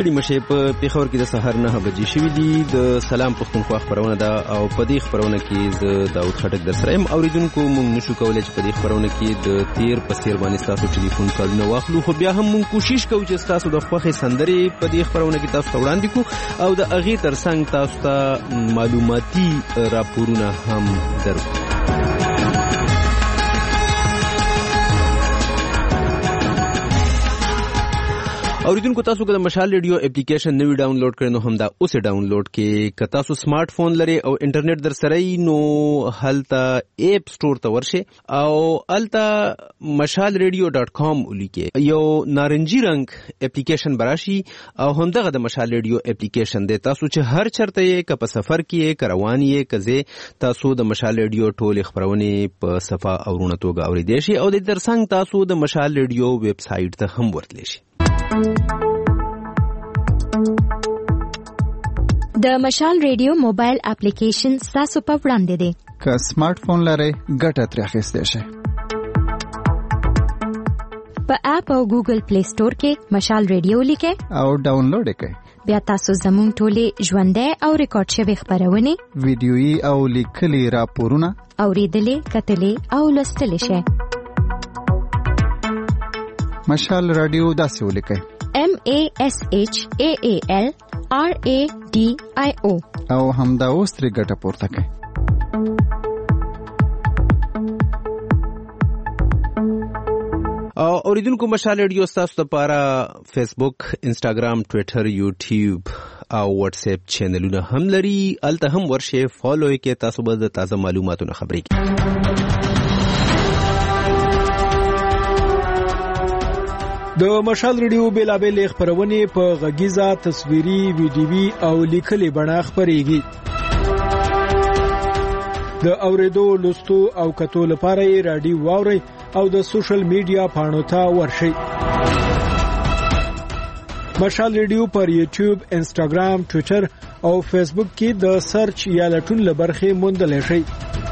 ستړي مشه په پیښور کې د سحر 9 بجې شوې دي. د سلام پښتونخوا خبرونه ده او په دې خبرونه کې ز داود خټک در سره يم. اوریدونکو مونږ نشو کولای چې په دې خبرونه کې د تیر پستیر باندې تاسو ټلیفون کالونه واخلو، خو بیا هم مونږ کوشش کوو چې تاسو د خوښې سندرې په دې خبرونه کې تاسو وړاندې کو او د اغه ترڅنګ تاسو ته معلوماتي راپورونه هم درکو. اوریدونکو تاسو که د مشال ریډیو اپلیکیشن نوی ډاونلوډ کړئ نو هم دا اوس ډاونلوډ کې. که تاسو سمارټ فون لري او انټرنیټ در سره نو هلته اپ سٹور ته ورشئ او هلته mashalradio.com ولیکئ. یو نارنجي رنگ اپلیکیشن براشي او همدغه د مشال ریډیو اپلیکیشن دی. تاسو چې هر چرته یې که په سفر کې یې که روان یې که ځئ تاسو د مشال ریډیو ټولې خبرونې په صفه او رونه توګه اورېدی شئ او د ترڅنګ تاسو د مشال ریډیو ویب سایټ ته هم ورتلی شئ. د مشال ریډیو موبایل اپلیکیشن تاسو په وړاندې دی. که سمارټ فون لرئ ګټه ترې اخیستی شئ. په اپ او ګوګل پلی سٹور کې مشال ریډیو لیکئ او ډاونلوډ یې کړئ. بیا تاسو زموږ ټولې ژوندۍ او ریکارډ شوې خبرونه، ویډیويي او لیکلي راپورونه اوریدلې، کتلې او لوستلې شئ. مشال رادیو داسې ولیکئ: MASHAALRADIO او همدا اوس ترې ګټه پورته کړئ. اوریدونکو مشال ریډیو تاسو لپاره فیسبوک، انسټاګرام، ټویټر، یوټیوب او واتس اپ چینلونه هم لري. الته هم ورشئ، فالو یې کړئ، تاسو به د تازه معلوماتو نه خبرې کړئ. د مشال ریډیو بیلابېل خبرونه په غږیزه، تصویري، ویډیوي او لیکلي بڼه خبريږي. د اوریدو، لوستو او کتو لپاره یې رادیو واوري او د سوشل میډیا پاڼو ته ورشئ. مشال ریډیو پر یوټیوب، انسټاګرام، ټویټر او فیسبوک کې د سرچ یا لټون لبرخې موندلی شئ.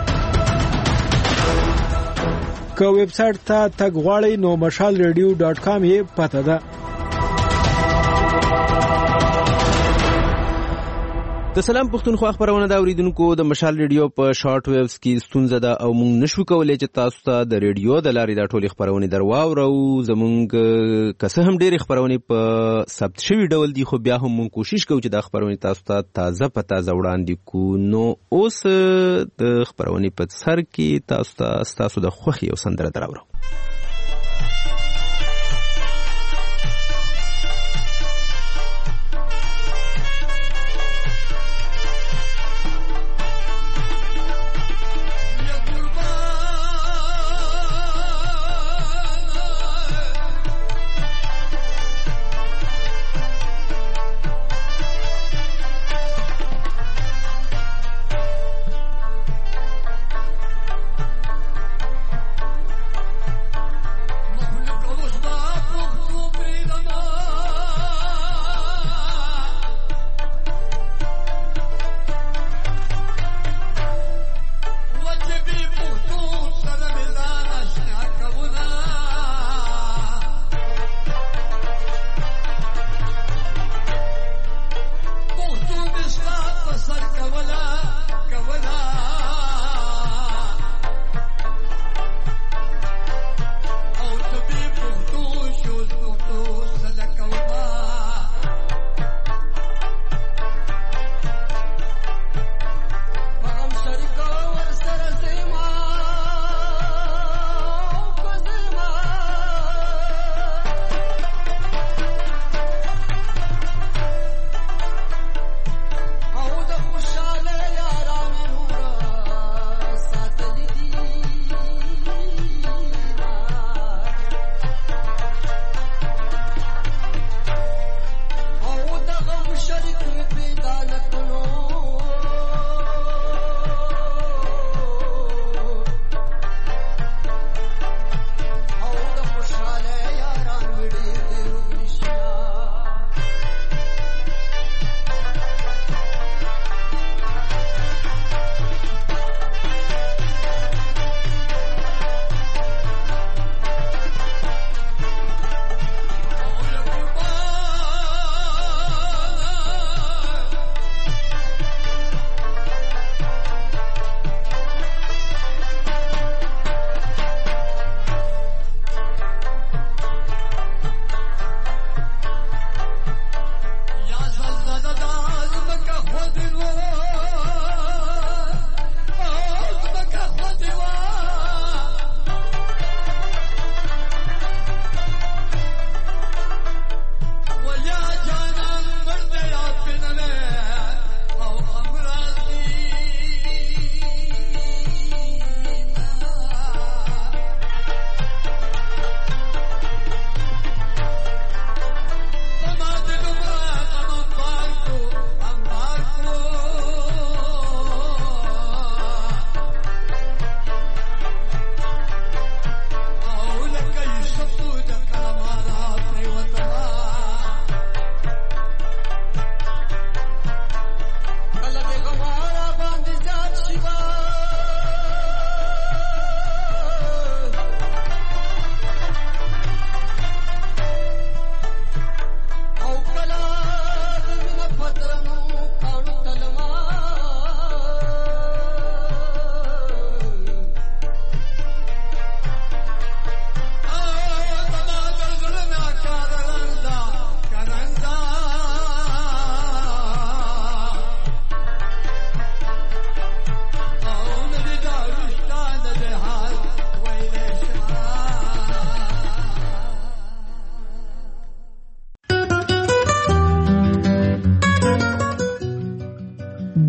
که ویب سایټ ته تګ غواړئ نو mashalradio.com یې پته ده. د سلام پښتونخوا خبرونه دا اوریدونکو د مشال ریډیو په شارټ ویوز کې ستونزه ده او موږ نشو کولای چې تاسو ته د ریډیو د لارې دا ټولې خبرونه درواورو. زموږ که څه هم ډېرې خبرونه په ثبت شوي ډول دي خو بیا هم موږ کوشش کوو چې دا خبرونه تاسو ته تازه په تازه وړاندې کوو. نو اوس د خبرونه په سر کې تاسو ته ستاسو د خوښې یو سندره دراوړو.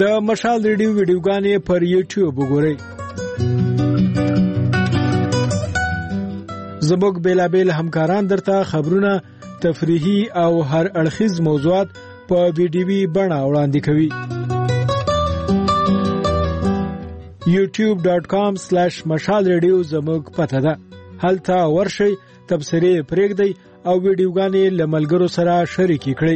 د مشال ریډیو ویډیوګانې پر یوټیوب وګورئ. زموږ بیلابیل همکاران درته خبرونه، تفریحي او هر اړخیز موضوعات په ویډیوي بڼه وړاندې کوي. youtube.com/مشال ریډیو زموږ پته ده. هلته ورشئ، تبصرې پرېږدئ او ویډیوګانې له ملګرو سره شریکې کړئ.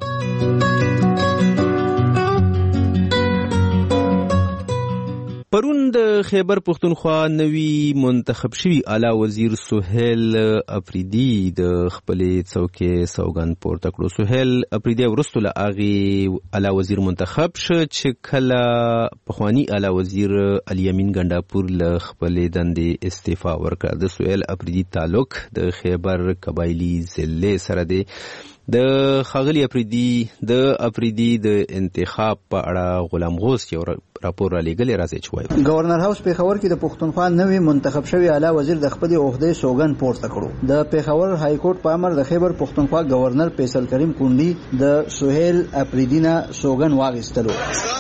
پرون د خیبر پختونخوا نوی منتخب شوی اعلی وزیر سہیل افریدی د خپلې څوکې سوګند پورته کړو. سہیل افریدی ورستو له هغې اعلی وزیر منتخب شو چې کله پخوانی اعلی وزیر علي امین ګنډاپور له خپلې دندې استعفا ورکړه. د سہیل افریدی تعلق د خیبر قبایلی ضلع سره دی. د ښاغلي افریدي د انتخاب په اړه غلام غوث یو راپور را لېږلی، راځي چې وایو. گورنر هاوس پیښور کې د پښتونخوا نوی منتخب شوی اعلی وزیر د خپلې عہدې سوګند پورته کړو. د پیښور های کورټ په امر د خیبر پښتونخوا گورنر فیصل کریم کونډي د سہیل افریدي نه سوګند واخیستلو.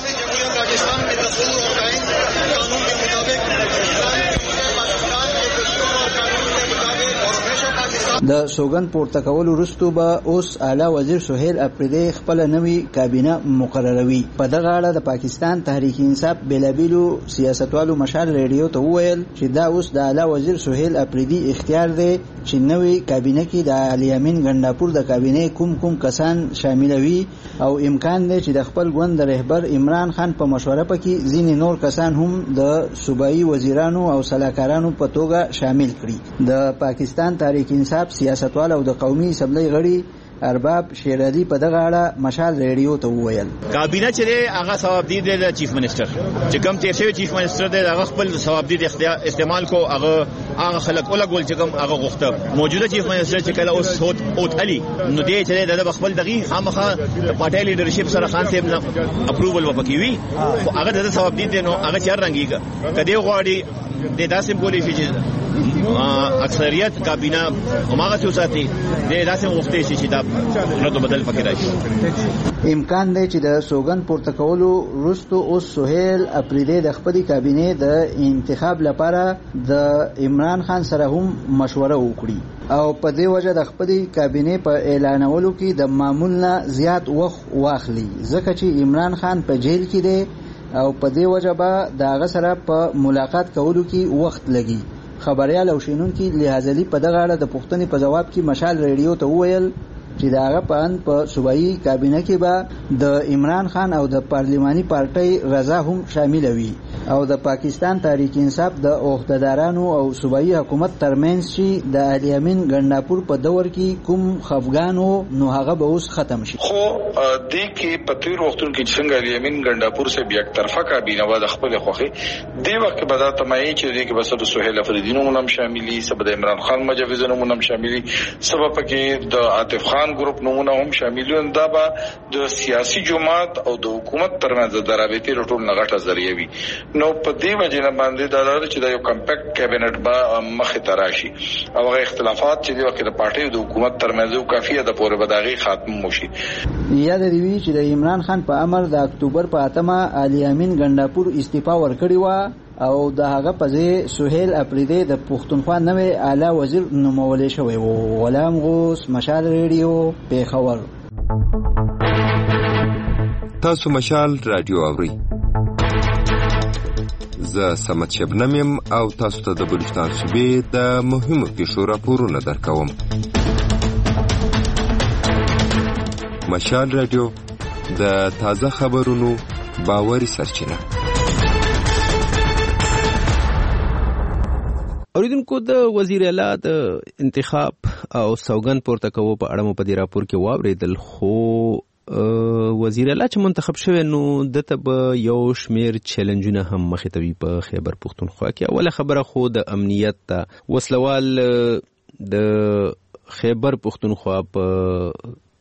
د سوګند پورته کولو وروسته به اوس اعلی وزیر سہیل افریدی خپل نوی کابینه مقرروي. په دغه اړه د پاکستان تحریک انصاف بیلابیلو سیاستوالو مشال ریډیو ته وویل چې دا اوس د اعلی وزیر سہیل افریدی اختیار دی چې نوی کابینه کې د علي امین ګنډاپور د کابینه کوم کسان شاملوي او امکان دی چې د خپل ګوند رهبر عمران خان په مشوره پکې ځینې نور کسان هم د صوبایي وزیرانو او سلاکارانو په توګه شامل کړي. د پاکستان تحریک انصاف سیاستوال او د قومي اسمبلی غړي ارباب شیر علي په دغه اړه مشال ریډیو ته وویل کابینه چې هغه ثوابدید دی د چیف منسٹر چې کوم تیر شوی چیف منسٹر دی هغه خپل ثوابدید استعمال کو هغه خلک ولګول چې کوم هغه غوښته موجوده چیف منسٹر چې کله اوس اوت علي نو دی چې د خپل دغه خامخه د پارټي لیډرشپ سره خان صاحب اپروول وکوي خو هغه د ثوابدید دی نو هغه چیر رنګيږي کدی غواړي د داسې بولی چې اکثریت کابینه هماغه څه ساتي د داسې وخت چې دا رد بدل پکې راشي. امکان دی چې د سوګند پورته کولو وروسته اوس سہیل افریدی د خپلې کابینه د انتخاب لپاره د عمران خان سره هم مشوره وکړي او په دې وجه د خپلې کابینه په اعلانولو کې د معمول نه زیات وخت واخلي ځکه چې عمران خان په جیل کې دی او په دې وجه به د هغه سره په ملاقات کولو کې وخت لګي. خبريال او شینونکي لحاظلی په دغه اړه د پوښتنې په جواب کې مشال ریډیو ته وویل چې دا هغه په صوبایي کابینه کې به د عمران خان او د پارلماني پارټۍ رضا هم شامل وي او د پاکستان تحریک انصاف د عہدهدارانو او صوبایي حکومت ترمنځ چې د علي امین ګنډاپور په دور کې کوم خفګانو نو هغه به اوس ختم شي. خو د کې په تیر وختونو کې څنګه علي امین ګنډاپور سه بیا طرفه کابینه و د خپل خوخي دی وخت به دا تمایي چې د کې بسد سہیل افریدی نوم هم شاملي سبد عمران خان مجوز نوم هم شاملي سبب کې د عاطف خان ګروپ نومونه هم شاملون. دا به د سیاسي جماعت او د حکومت ترمنځ د رابطې رټول نغټه ذریعہ وي. نو په دې وجه نه باندې دا چې د یو کمپیکټ کابینټ با مخه تراشي او غیر اختلافات چې د وخت د پارټي او د حکومت ترمنځ کافي د پوره بداغي خاتمه وشي. یاد دی چې د عمران خان په امر د اکتوبر په 8 علي امین ګنډاپور استعفا ورکړی و او د هغه په ځای سہیل افریدی د پښتونخوا نوی اعلی وزیر نومول شوی و. غلام غوث، مشال ریډیو، پیښور. تاسو مشال رادیو اورئ. زه سمت شبنم یم او تاسو ته د بلوچستان صوبې د مهمو پیښو راپورونه درکوم. مشال رادیو د تازه خبرونو باوري سرچینه. اوریدونکو د وزیر اعلی د انتخاب او سوګند پورته کوو په اړه مو په دې راپور کې واوریدل، خو وزیر اعلی چې منتخب شوی نو دته به یو شمیر چیلنجونه هم مخې ته وي په خیبر پښتونخوا کې. اوله خبره خو د امنیت ته وسلوال د خیبر پښتونخوا په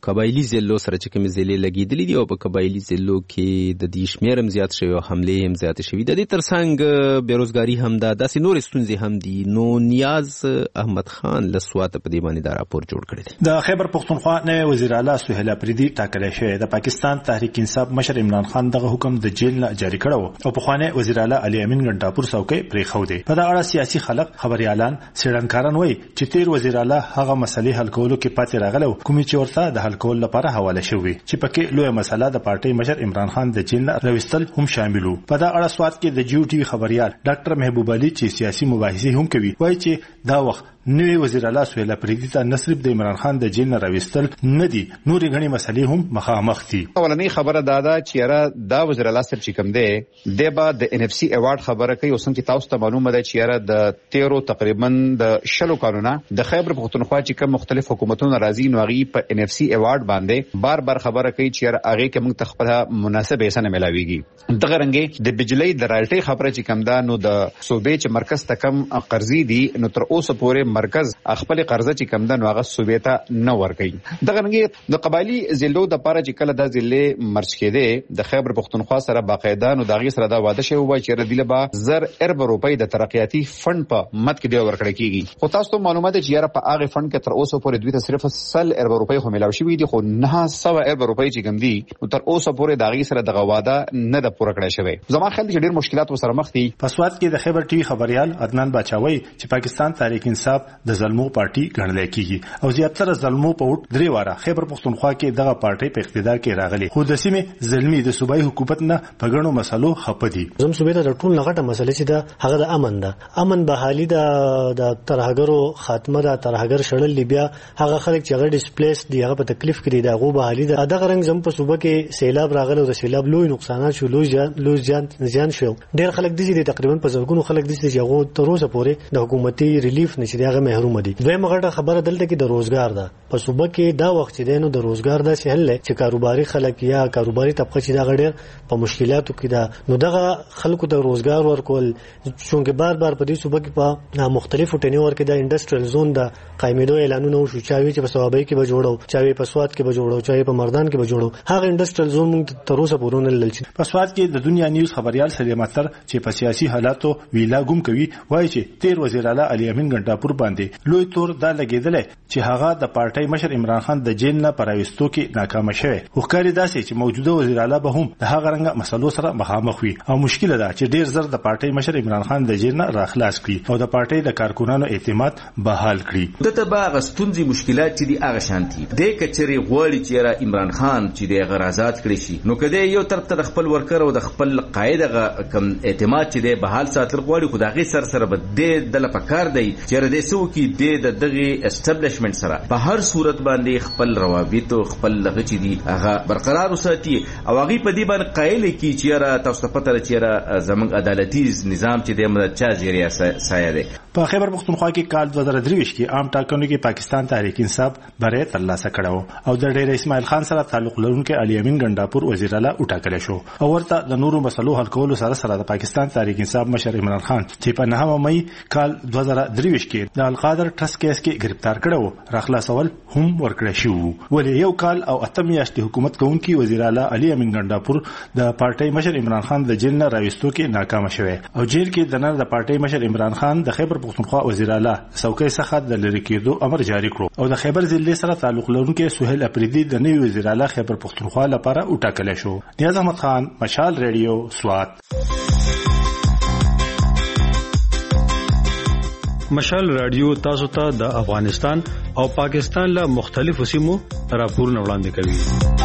قبایلی ضلعو سره چې کوم ضلع لګیدلې دي او په قبایلی ضلعو کې د دې شمیر هم زیات شوی او حمله هم زیات شوی. د دې ترڅنګ بیروزګاری هم دا داسې نور ستونزې هم دي. نو نیاز احمد خان له سوات په دې باندې دا راپور جوړ کړی دی. د خیبر پختونخوا نوی وزیر اعلی سهیل اپریدي ټاکل شوی. د پاکستان تحریک انصاف مشر عمران خان دغه حکم د جیل نه جاری کړو او په خوانه وزیر اعلی علي امین ګنډاپور څوکۍ پرې خو دی. په دا اړه سیاسي خلک خبريالان سړنکاران وایي چې تیر وزیر اعلی هغه مسلې حل کولو کې پاتې راغلو کومې چې ورته د حل کولو لپاره حواله شوی چې پکې لوی مسله د پارټي مشر عمران خان د جیل نه راوستل هم شاملو. په دا اړه سوات کې د جیو ټي وي خبريال ډاکټر محبوب علي چې سیاسي مباحثه هم کوي وایي چې دا وخت نوی وزیر اعلی سهیل اپریدي ته نصرف د عمران خان د جیل نه راوستل نه دي نورې غني مسلې هم مخامخ دي. اولنۍ خبره دا چې را دا وزیر اعلی سره چې کوم دی د با د ان اف سی ایوارډ خبره کوي او څنګه تاسو ته معلومه ده چې را د 13 تقریبا د شلو قانونا د خیبر پختونخوا چې کوم مختلف حکومتونو راځي نو غي په ان اف سی ایوارډ باندې بار خبره کوي چې را هغه کې موږ تخپل مناسب حصہ نه ملاويږي. دغه رنګي د بجلی د رالټي خبره چې کوم دا نو د صوبې چې مرکز ته کم قرضې دي نو تر اوسه پورې مرکز خپل قرضه چې کم ده نو هغه صوبې ته نه ورکړي. دغه رنګي د قبایلی ضلعو د پاره چې کله د ضلع مرج کېده د خیبر پختونخوا سره باقاعده نو دغه سره دا واده شوی و چې ردیله با 1000 ارب روپۍ د ترقیاتی فند په مت کې دی ورکړی کیږي. خو تاسو ته معلومه ده چې یاره په هغه فند کې تر اوسه پورې دوی ته صرف 100 ارب روپۍ خو ملاوي شوی دي خو 900 ارب روپۍ چې کم دي نو تر اوسه پورې دغه سره دغه واده نه د پوره کړی شوی. زما خیال دی ډیر مشکلات وسره مخ دي. په سوات کې د خیبر ټي وي خبريال عدنان باچاوي چې پاکستان تحریک انصاف د ظلمو پارټي ګڼل کیږي او زیاتره ظلمو په وټ درې واره خیبر پختونخوا کې دغه پارټي په اقتدار کې راغلي خو د سیمې ظلمي د صوبایي حکومت نه په غنو مسلو خپدي. زم صوبې ته ټول نغټه مسله چې دا هغه د امن ده امن بحالي د ترهګرو خاتمه ده ترهګر شړل بیا هغه خلک چې هغه ډیسپلیس دي هغه په تکلیف کې دي غو بحالي ده دغه رنګ زم په صوبه کې سیلاب راغله او د سیلاب لوی نقصانات شو لوی زیان شو. ډېر خلک دي تقریبا په زرګونو خلک دي چې هغه تر اوسه پورې د حکومتي ریلیف نشي هغه محروم دي. دویمه غټه خبره دلته کې د روزګار ده په صوبه کې دا وخت دی نو د روزګار د سهل چې کاروباري خلک یا کاروباري طبقه چې دا غډیر په مشکلاتو کې ده نو دغه خلکو د روزګار ورکول چونګې بار په دې صوبه کې په مختلفو ټینیور کې د انډستریل زون د قائمېدو اعلانونه وشو چاوي چې په صوابۍ کې به جوړو چاوي په سوات کې به جوړو چاوي په مردان کې به جوړو هغه انډستریل زون موږ تر اوسه پورونه للچ. په سوات کې د دنیا نیوز خبريال سلیمان تر چې په سیاسي حالاتو ویلا ګم کوي وایي چې تیر وزیر اعلی علي امین ګنډاپور باندې لوی تور دا لګیدل چې هغه د پارټي مشر عمران خان د جیل نه پراوستو کې ناکام شوی. وکړی داسې چې موجوده وزیر اعلی به هم د هغه رنګ مسلو سره مخامخ وي او مشکل ده چې ډیر زر د پارټي مشر عمران خان د جیل نه راخلاص کړي او د پارټي د کارکونانو اعتماد بحال کړي. دته باغ ستونزې مشکلات چې دی هغه شانتي د کچري غوړي چې را عمران خان چې د غرازات کړی شي نو کده یو طرف ته خپل ورکر او د خپل قاعده کم اعتماد چې دی بحال ساتل غوړي خو دغه سره به د لپاره دی چې د سو کې د دغه اسټابلیشمنت سره په هر صورت باندې خپل روابط او خپل لغه چې دی هغه برقرار وساتي او هغه په دې باندې قایل کی چې را تاسو ته پته چې را زمنګ عدالتي نظام چې د مدد چا ذریعہ سایه دی. په خیبر پختونخوا کې کال 2023 کې عام ټاکنو کې پاکستان تحریک انصاف برای ترلاسه کړو او د ډیر اسماعیل خان سره تعلق لرونکو علي امین ګنډاپور وزیر اعلی وټاکل شو او ورته د نورو مسلو حل کولو سره د پاکستان تحریک انصاف مشر عمران خان چې په 9 مې کال 2023 کې د القادر ټرست کیس کې گرفتار کړو راخلاصول هم ورکړی شو. ولې یو کال او 8 میاشتې حکومت کوونکی وزیر اعلی علي امین ګنډاپور د پارټي مشر عمران خان د جیل نه راوستو کې ناکام شوی او جیل کې د پارټي مشر عمران خان د خیبر پختونخوا وزیر اعلی څوکۍ څخه د لری کېدو امر جاری کړو او د خیبر ضلع سره تعلق لرونکو سهیل اپریدي د نوي وزیر اعلی خیبر پختونخوا لپاره وټاکل شو. نیاز احمد خان مشال ریډیو سوات. مشال رادیو تاسو ته د افغانستان او پاکستان له مختلفو سیمو راپورونه وړاندې کوي.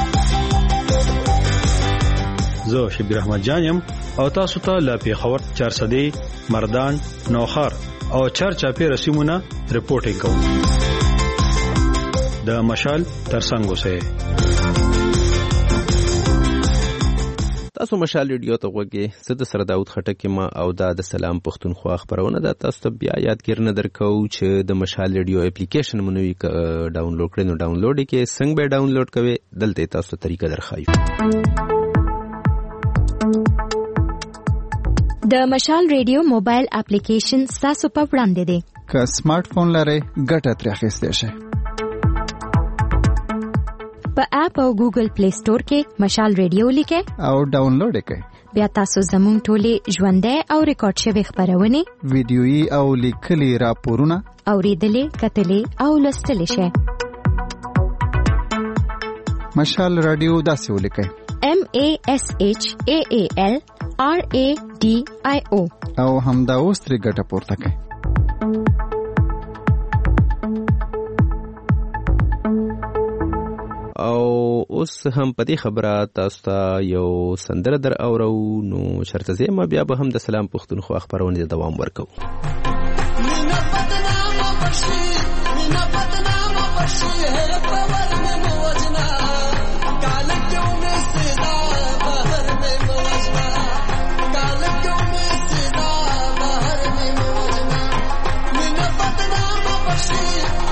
زه شبیر احمد جانم او تاسو ته له پیښور 400 مردان نوخار او چارچاپی رسیمونه رپورټینګ کوم. د مشال ترڅنګ اوسئ. تاسو مشال ریډیو ته وګورئ. زه د سره داود خټک ما او د سلام پښتونخوا خبرونه د تاسو ته بیا یادګیر نه درکو چې د مشال ریډیو اپلیکیشن مونږ ډاونلوډ کړئ. نو ډاونلوډ کې څنګه به ډاونلوډ کوئ دلته تاسو طریقه درخایو. د مشال ریډیو موبایل اپلیکیشن تاسو په وړاندې دی. که سمارټ فون لرئ ګټه ترې اخیستی شئ. په اپ او ګوګل پلی سٹور کې مشال ریډیو لیکه او ډاونلوډ کړئ. بیا تاسو زموږ ټولې ژوندۍ او ریکارډ شوی خبرونه ویډیويي او لیکلي راپورونه اوریدلې کتلې او لوستلې شئ. مشال رادیو داسې ولیکئ: MASHAALRADIO او همدا اوس ترې ګټه پورته کړئ. او اوس هم په دې خبره تاسو ته یو سندره در اورو نو شرط زما بیا به هم د سلام پښتونخوا خبرونه دوام ورکو. مینا بدنامه بشي پاور میں موجنا کال کیوں میں سیدا باہر میں موجنا کال کیوں میں سیدا باہر میں موجنا مینا بدنامه بشي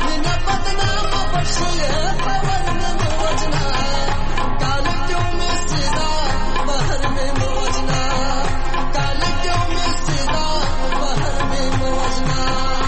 پاور میں موجنا کال کیوں میں سیدا باہر میں موجنا کال کیوں میں سیدا باہر میں موجنا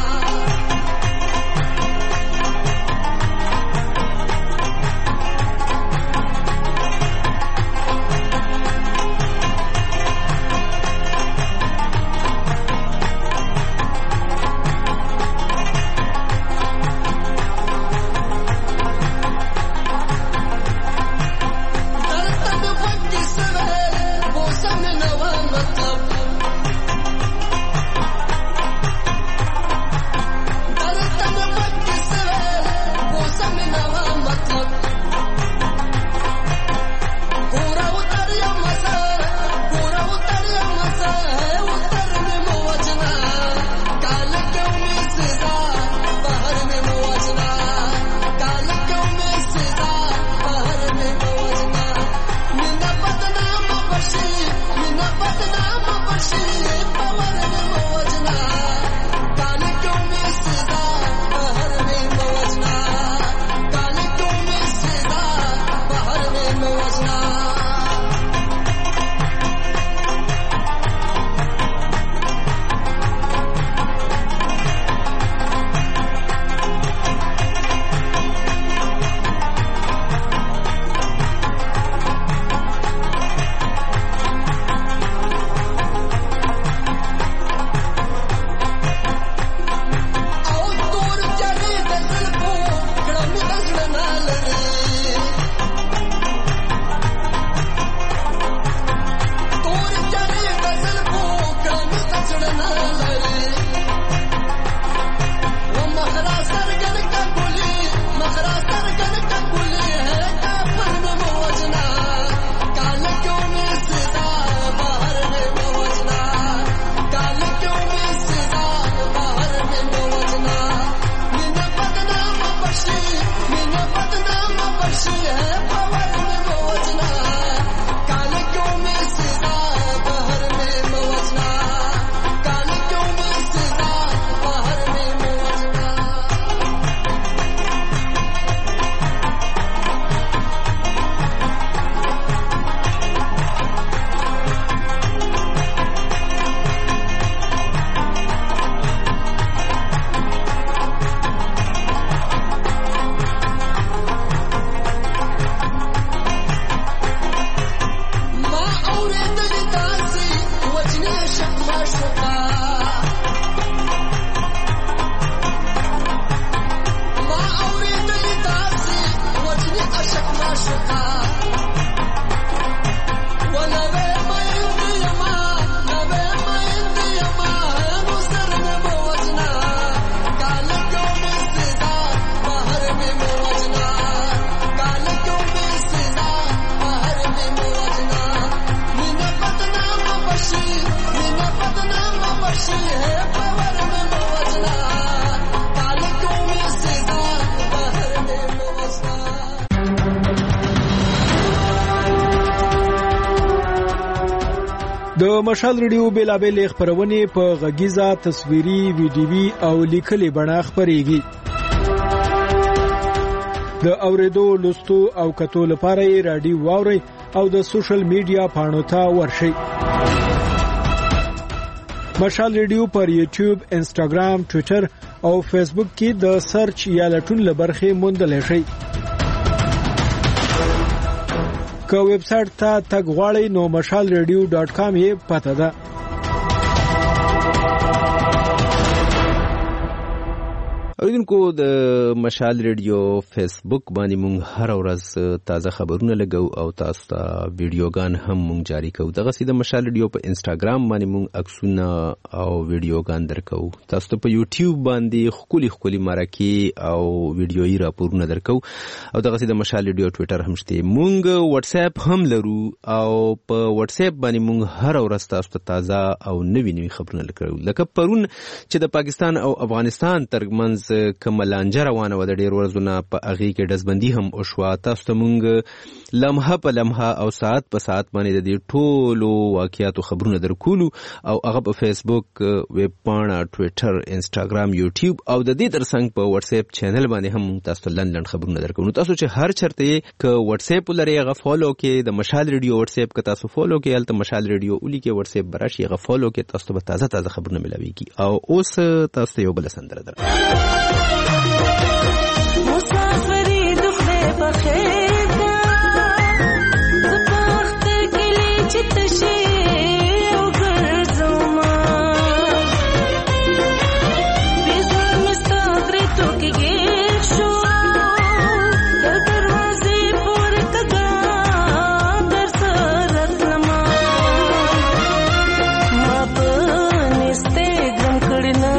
د مشال ریډیو بیلابل خبرونه په غږیزه تصویري ویډیوي او لیکلي بڼه خبريږي. د اوریدو لوستو او کتو لپاره رادیو واوري او د سوشل میډیا پاڼو ته ورشئ. مشال ریډیو پر یوټیوب، انسټاګرام، ټوئیټر او فیسبوک کې د سرچ یا لټون لبرخه موندل شئ. که ویب سټ ته تګ غواړئ نو mashalradio.com یې پته ده. اوریدونکو د مشال ریډیو فیسبوک باندې مونږ هر ورځ تازه خبرونه لګو او تاسو ته ویډیوګان هم مونږ جاری کوو. دغه سیده مشال ریډیو په انستګرام باندې مونږ عکسونه او ویډیوګان درکو. تاسو ته په یوټیوب باندې خولي مرکه او ویډیويي راپورونه درکو او دغه سیده مشال ریډیو ټوئیټر هم شته. مونږ واتس اپ هم لرو او په واتس اپ باندې مونږ هر ورځ تاسو ته تازه او نوي خبرونه لکو. لکه پرون چې د پاکستان او افغانستان ترمنځ کومه لانجه روانه و د ډیر ورځونه په هغې کې ډزبندي هم وشوه. تاسو ته مونږ لمحه په لمحه او ساعت په ساعت باندې د دې ټولو واقعیاتو خبرونه درکولو او هغه په فیسبوک، ویب پاڼه، ټویټر، انسټاګرام، یوټیوب او د دې ترڅنګ په واتس اپ چینل باندې هم تاسو ته لنډ خبرونه درکو. نو تاسو چې هر چرته ک واتس اپ لري هغه فالو کې د مشال ریډیو واتس اپ ک تاسو فالو کې الته مشال ریډیو اولی کې واتس اپ براشي هغه فالو کې تاسو ته تازه خبرونه ملويږي. او اوس تاسو ته یو بل سندره درکو. مسافری دخله بخیر کا زبخت کلی چتشی او گرزوما بیزار مستقری تو کی گیر شو در دروازی پور کگا در سرت لما ما پنستے گرم کڑنا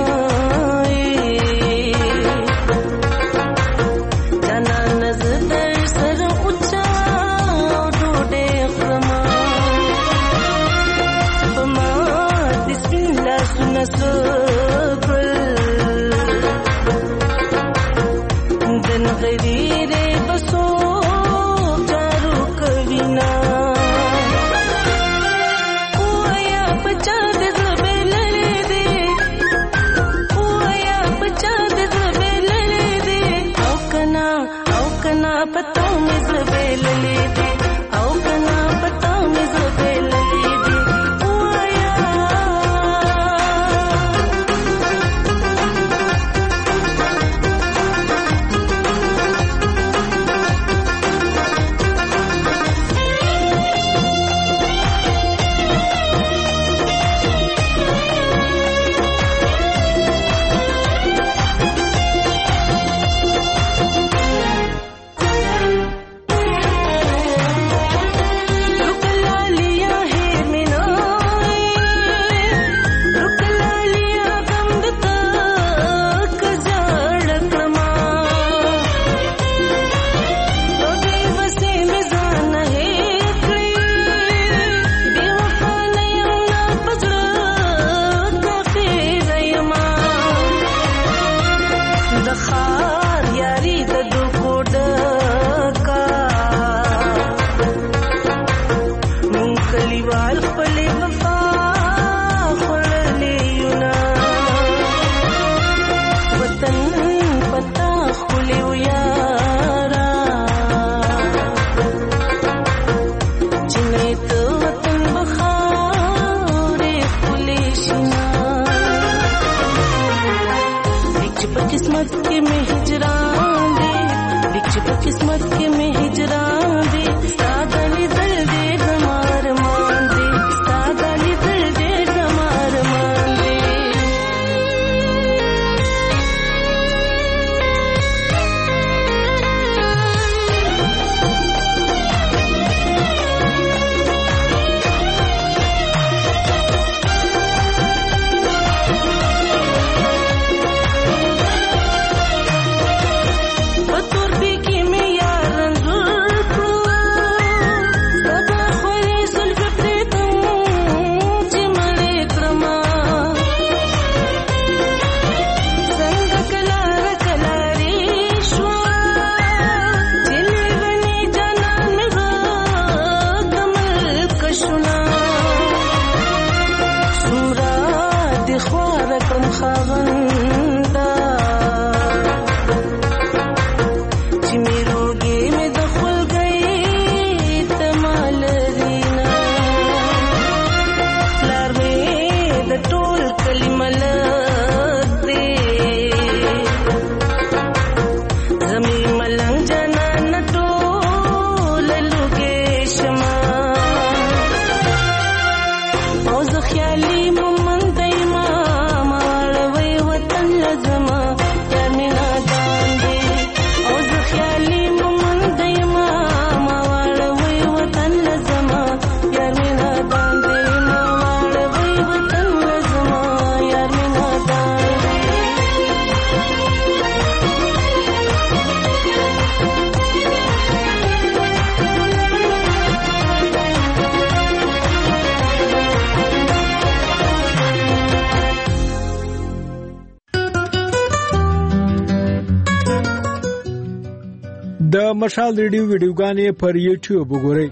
د مشال ریډیو ویډیوګانې پر یوټیوب وګورئ.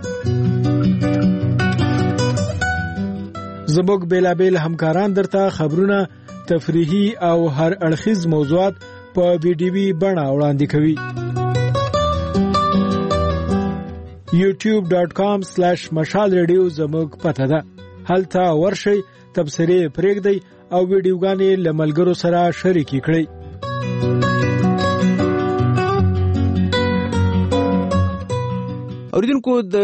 زموږ بیلابیل همکاران درته خبرونه، تفریحي او هر اړخیز موضوعات په ویډیوي بڼه وړاندې کوي. youtube.com/mashalradio زموږ پته ده. هلته ورشئ، تبصرې پرېږدئ او ویډیوګانې له ملګرو سره شریکې کړئ. اوریدونکو د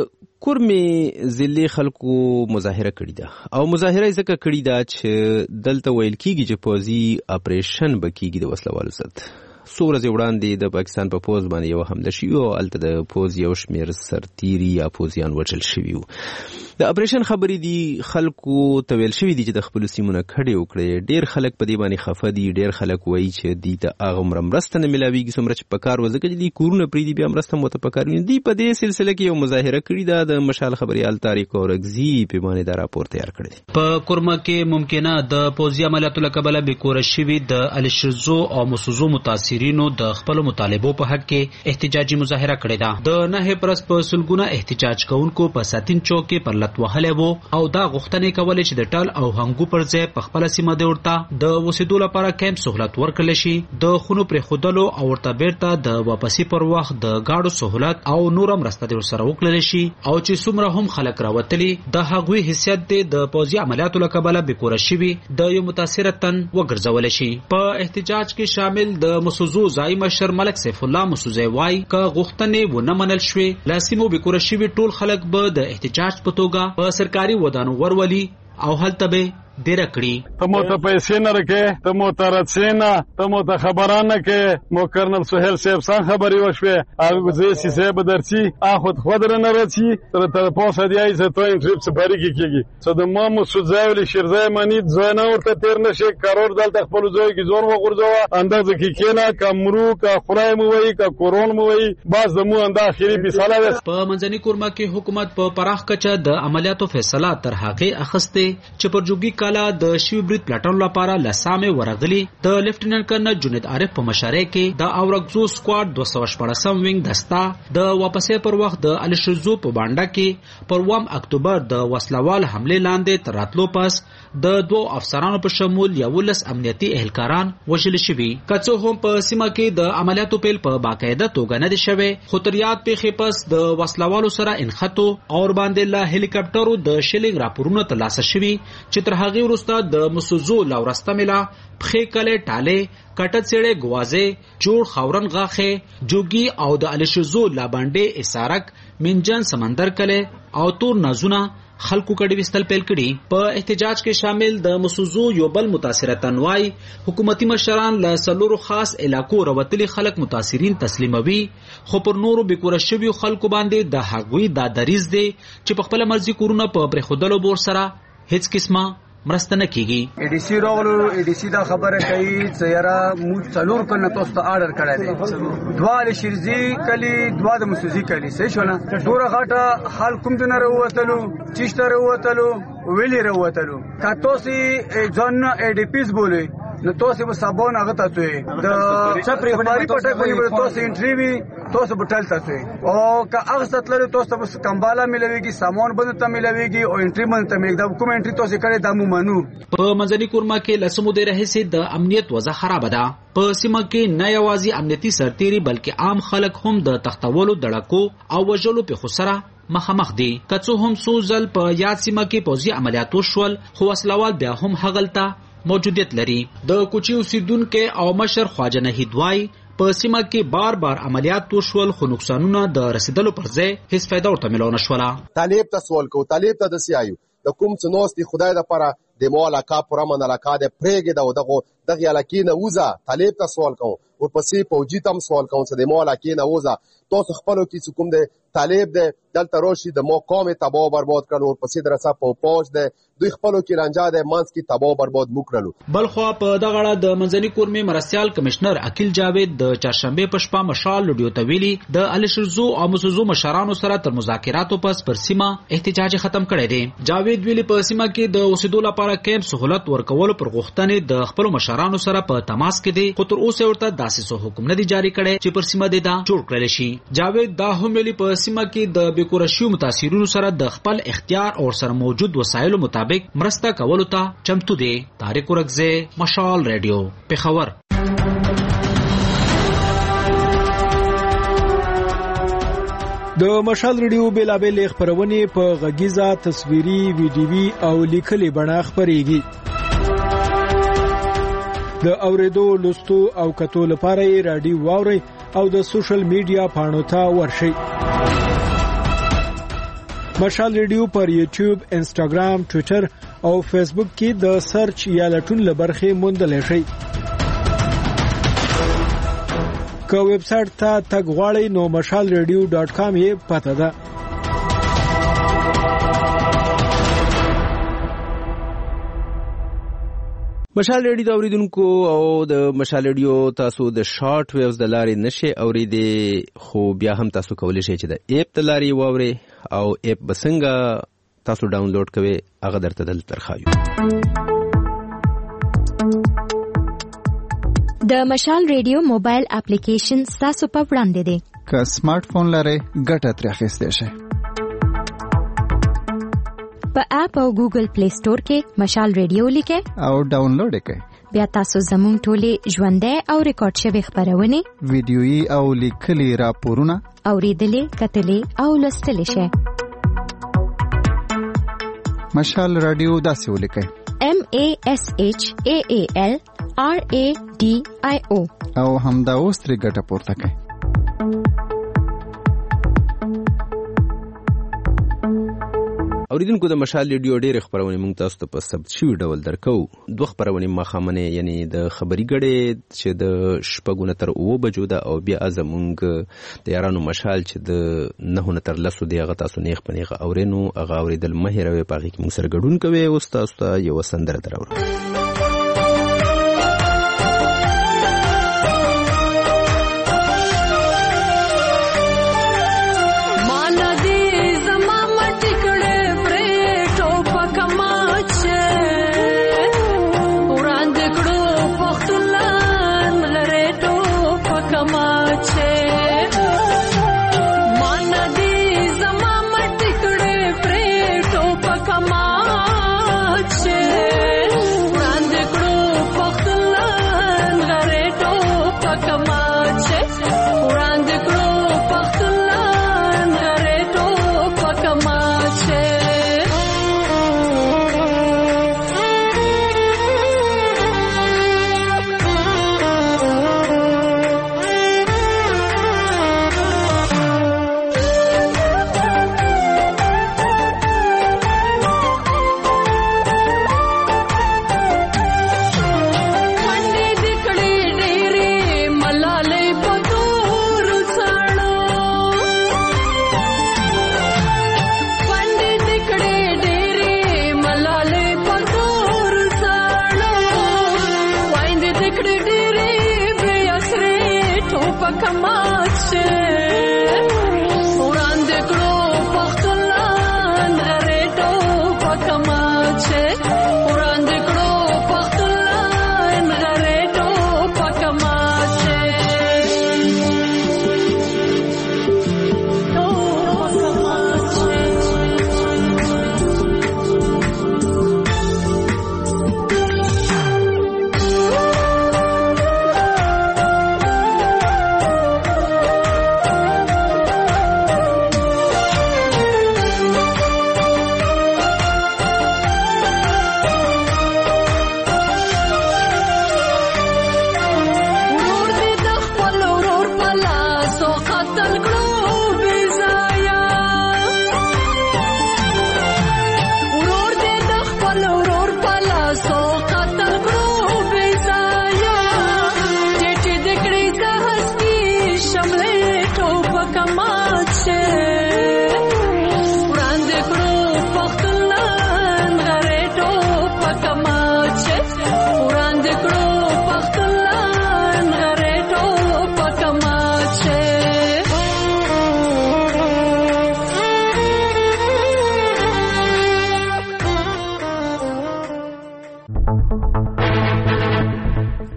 کورمې ضلع خلکو مظاهره کړې ده او مظاهره ځکه کړې ده چې دلته ویل کېږي چې پوځي اپریشن به کېږي د وسلوالو ضد. څو ورځې وړاندې د پاکستان په پوځ باندې یو حمله شوې او هلته د پوځ یو شمېر سرتیري یا پوځیان وژل شوي وو. د اپریشن خبرې دي خلکو ته ویل شوي دي چې د خپلو سیمو نه کډې وکړي. ډېر خلک په دې باندې خفه دي. ډېر خلک وایي چې دوی ته هغومره مرسته نه میلاویږي څومره چې پکار وه، ځکه چې دوی کورونه پرېږدي بیا مرسته هم ورته پکار وي. دوی په دې سلسله کې یو مظاهره کړې ده. د مشال خبریال طارق اورکزي په باندې دا راپور تیار کړی دی. په کورمه کې ممکنه د پوځي عملیاتو له کبله بېکوره شوي د الشرزو او مسوزو متاثرینو د خپلو مطالبو په حق کې احتجاجي مظاهره کړې ده. د 9 اپریل په سلګونه احتجاج کوونکو په ساتین چوک کې پر لت وهلی وو او دا غوښتنې کولې چې د ټل او هنګو پر ځای په خپله سیمه د ورته د اوسېدو لپاره کیمپ سهولت ورکړلی شي، د خونو پرېښودلو او ورته بیرته د واپسي پر وخت د ګاډو سهولت او نوره مرسته دې ورسره وکړلی شي او چې څومره هم خلک راوتلي د هغوی حیثیت دې د پوځي عملیاتو له کبله بېکوره شوي د یو متاثره تن وګرځولی شي. په احتجاج کې شامل د مسوزو ځایي مشر ملک سیف الله مسوزی وایي که غوښتنې ونه منل شوې له سیمو بېکوره شوي ټول خلک به د احتجاج په توګه په سرکاري ودانو ورولي او هلته به ډیره کړي. ته مو ته پیسې نه راکې، ته مو ته راتسې نه، ته مو ته خبران نه کې. مو کرنل سهیل صاحب سان خبرې وشوې هغه زیسي صاحب درسي اخد خودر نه راتسي تر پوسه دی ایزه توین ټریپ سفاری کېږي. څه د مامو سوځاولي شیرزای منی ځنه ورته تیر نشي قرار دلته خپل ځای کې زور وغورځوا اندازه کې کېنا کمرو کا خړای مو وای کا کورون مو وای باز د مو انده اخیری فیصله ده. په منځني کورما کې حکومت په پراخ کچه د عملیاتو فیصله تر هغه اخسته چې پر جوګي د شیو برید پلاټون لپاره لسامه ورغلی. د لیفټیننټ کرنل جنید عارف په مشرۍ کې د اورګزو سکواډ 214 وینګ دستا د واپسې پر وخت د الشرزو په بانډا کې پر 1 اکتوبر د وسلوال حمله لاندې تر راتلو پس د 2 افسرانو په شمول 11 امنیتي اهلکاران وژل شوي. که څه هم په سیمه کې د عملیاتو پیل په باقاعده توګه نه دی شوی، خو تر یاد پیښې پس د وسلوالو سره انخطو اور باندې له هلیکاپټرو د شیلینګ راپورونه ترلاسه شوي چې تر هغې وروسته د مسوزو لاورسته ملا پخې کله ټاله کټه څېړې ګوازه جوړ خاورن غاخه جوګي او د الشزو لابانډې اسارک منجن سمندر کله او تور نازونه خلکو کډې وستل پیل کړي. په احتجاج کې شامل د مسوزو یو بل متاثره تنوای حکومتي مشران له سلورو خاص علاقو راوتلي خلک متاثرین تسلیموي، خو پر نورو بېکوره شویو خلکو باندې د هغوی دا دریځ دی چې په خپله مرضي کورونه په پرېښودلو بور سره هیڅ قسمه مرسته نه کیږي. ایډیسی راغلو ایډیسی دا خبره کوي چې یاره مو څلور کنه تاسو ته آرډر کړی دی، دواله شیرزي کلی دوا د مسوزي کلی صحیح شو نه ډوره غاټه حال کوم دنه وروتلو چیشته وروتلو ویلی وروتلو کا تاسو ځان ای ډی پیز بولي نو تاسو به سبون هغه تاسو د چپری باندې پټه کوي تاسو انټریوی تاسو بټل تاسو او که هغه ستلره تاسو به کمبالا ملويږي سامان باندې ته ملويږي او انټری باندې ته ملګدا کوم انټری تاسو کړی د مومنو. په منځني کورما کې لسمو د رهسي د امنیت وضع خراب ده. په سیمه کې نه یوازې امنیتي سرتيري بلکې عام خلک هم د تختولو دړکو او وژلو په خسره مخامخ دي. که څه هم سوزل په یاد سیمه کې پوځي عملیات وشول، خو وسلوال بیا هم هغلته موجودیت لري. د کوچي اوسیدونکو او مشر خواجه نهید وای په سیمه کې بار بار عملیات وشول، خو نقصانونه د رسیدلو پر ځای هیڅ فایده ورته ملو نشوله. طالب ته سوال کو، طالب ته د سیایو د کوم څه نوستي خدای د لپاره د مو علاقه پوره من علاقه د پرېګه دغه علاقې نه وزه. طالب ته سوال کوم ورپسې فوجي تم سوال کوم چې د مو علاقې نه وزه تاسو خپلو کې کوم د طالب دی دلته راشي د مو قوم تباہ برباد کړل او پسې درسه په پوج دی دوی خپلو کې رانجا دی منځ کې تباہ برباد مو کړلو. بلخوا په دغه اړه د منځني کورمې مرستیال کمشنر عقیل جاوید د چهارشنبه په شپه مشال لډیو ته ویلي د الشرزو او مسوزو مشرانو سره تر مذاکراتو پس پر سیمه احتجاج ختم کړی دی. جاوید ویلي په سیمه کې د اوسېدو لپاره کیمپ سہولت ورکول پر غوښتنې د خپل مشرانو سره په تماس کې دي، خو تر اوسه ورته داسې حکم نه دی جاری کړی چې پر سیمه دا جوړ کړل شي. جاوید دا هم ویلي په سیمه کې د بیکورشیو متاثرینو سره د خپل اختیار او سره موجود وسایلو مطابق مرسته کولو ته چمتو دی. طارق ورغزه، مشال ریډیو، پېښور. د مشال ریډیو بیلابل خبرونه په غږیزه، تصویري، ویډیوي او لیکلي بڼه خبريږي. د اوریدو، لوستو او کتو لپاره رادیو واوري او د سوشل میډیا پاڼو ته ورشي. مشال ریډیو پر یوټیوب، انسټاګرام، ټوئیټر او فیسبوک کې د سرچ یا لټون لبرخه موندل شي. که ویب سټ ته تګ غواړئ نو mashalradio.com یې پته ده. مشال ریډیو د اوریدونکو او د مشال ریډیو تاسو د شارټ ویوز د لارې نشئ اوریدئ، خو بیا هم تاسو کولی شئ چې د ایپ د لارې واورئ او ایپ به څنګه تاسو ډاونلوډ کوئ هغه درته دلته درښایو. د مشال ریډیو موبایل اپلیکیشن تاسو په وړاندې دی. که سمارټ فون لرئ ګټه ترې اخیستی شئ. په اپ او ګوګل پلی سٹور کې مشال ریډیو لیکئ او ډاونلوډ یې کړئ. بیا تاسو زموږ ټولې ژوندۍ او ریکارډ شوي خبرونه، ویډیويي او لیکلي راپورونه اوریدلې، کتلې او لوستلی شئ. مشال رادیو داسې ولیکئ: MASHALRADIO او همدا اوس ترې ګټه پورته کړئ. اوریدونکو د مشال ریډیو ډېر خبرونه موږ تاسو ته په ثبت شوي ډول درکو. دوه خبرونه مخامنه یعنی د خبري غړې چې د شپږونه تر 9 بجو ده او بیا زموږ د یارانو مشال چې د 9 تر 10 دی هغه تاسو نیغ پنیغه اورینو هغه اوریدل مهیروي پاږي کې موږ سره ګډون کوي. او تاسو ته یو سندره دراوړو.